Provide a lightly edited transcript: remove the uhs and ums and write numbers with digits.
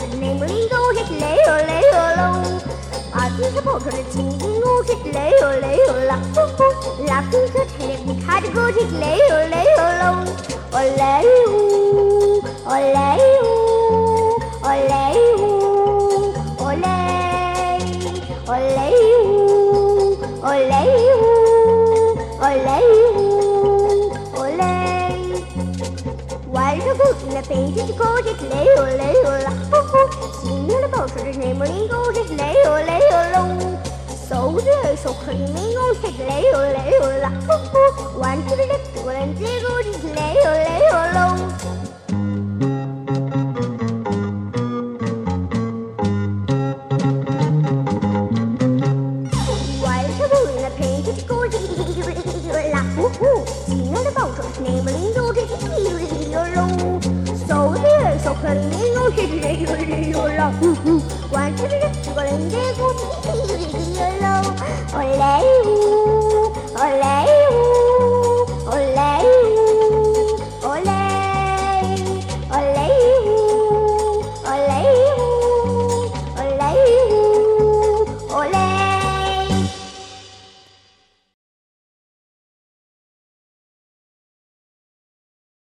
内蒙里狗是累哟累哟喽，阿弟是跑出来亲亲我是累哟累哟啦，拉公车抬着你看着狗是累哟累哟喽，我累哟，我累哟，我累哟，我累，我累哟，我累哟，我累哟，我累。晚上狗进来背着狗这是累哟累哟啦，新娘的宝说这内蒙里狗这是累哟累哟喽，手着手可里面狗这是累哟累哟啦，玩出的这个人这狗这是累哟累哟喽。晚上狗进来背着狗这是累哟啦，新娘的宝说这内蒙里狗这是累哟喽。手可里面狗是累哟累哟啦，玩出的这个人这狗